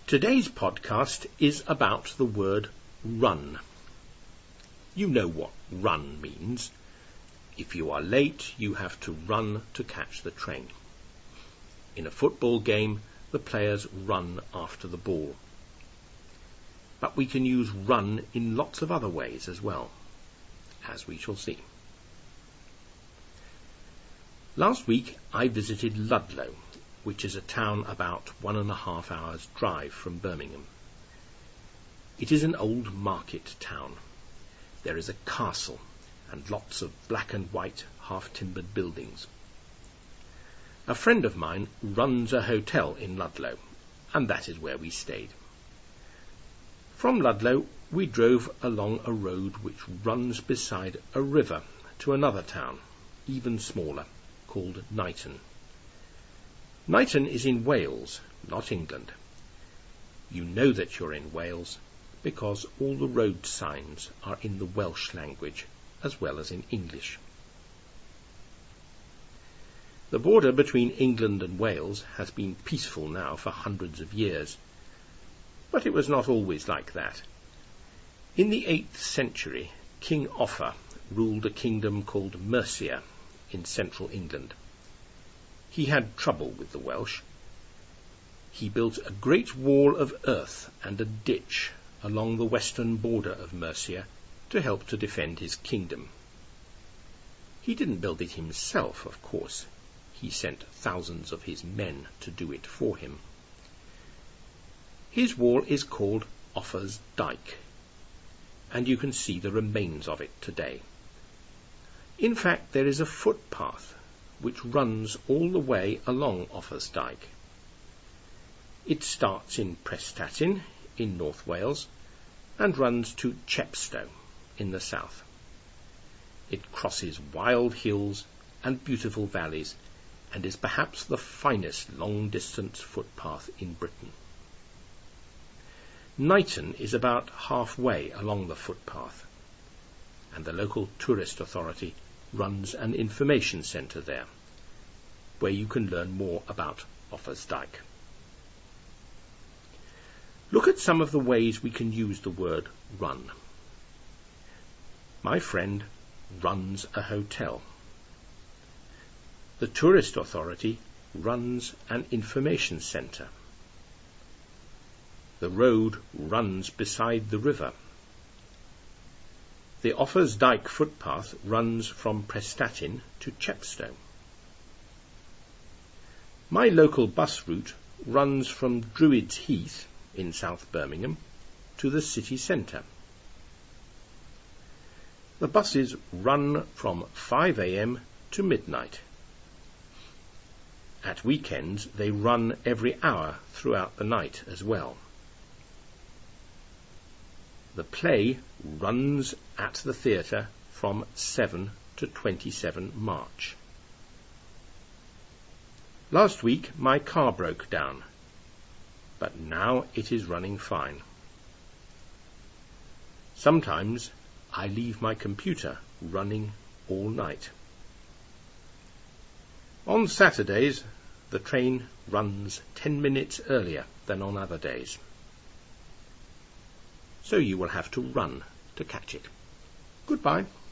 Today's podcast is about the word run. You know what run means. If you are late, you have to run to catch the train. In a football game, the players run after the ball. But we can use run in lots of other ways as well, as we shall see. Last week I visited Ludlow, which is a town about 1.5 hours' drive from Birmingham. It is an old market town. There is a castle and lots of black and white half-timbered buildings. A friend of mine runs a hotel in Ludlow, and that is where we stayed. From Ludlow we drove along a road which runs beside a river to another town, even smaller, called Knighton. Knighton is in Wales, not England. You know that you're in Wales because all the road signs are in the Welsh language as well as in English. The border between England and Wales has been peaceful now for hundreds of years, but it was not always like that. In the 8th century, King Offa ruled a kingdom called Mercia in central England. He had trouble with the Welsh. He built a great wall of earth and a ditch along the western border of Mercia to help to defend his kingdom. He didn't build it himself, of course. He sent thousands of his men to do it for him. His wall is called Offa's Dyke, and you can see the remains of it today. In fact, there is a footpath which runs all the way along Offa's Dyke. It starts in Prestatyn in North Wales and runs to Chepstow in the south. It crosses wild hills and beautiful valleys and is perhaps the finest long-distance footpath in Britain. Knighton is about halfway along the footpath, and the local tourist authority runs an information centre there, where you can learn more about Offa's Dyke. Look at some of the ways we can use the word run. My friend runs a hotel. The tourist authority runs an information centre. The road runs beside the river. The Offa's Dyke footpath runs from Prestatyn to Chepstow. My local bus route runs from Druids Heath in South Birmingham to the city centre. The buses run from 5 a.m. to midnight. At weekends they run every hour throughout the night as well. The play runs at the theatre from 7 to 27 March. Last week my car broke down, but now it is running fine. Sometimes I leave my computer running all night. On Saturdays, the train runs 10 minutes earlier than on other days. So you will have to run to catch it. Goodbye.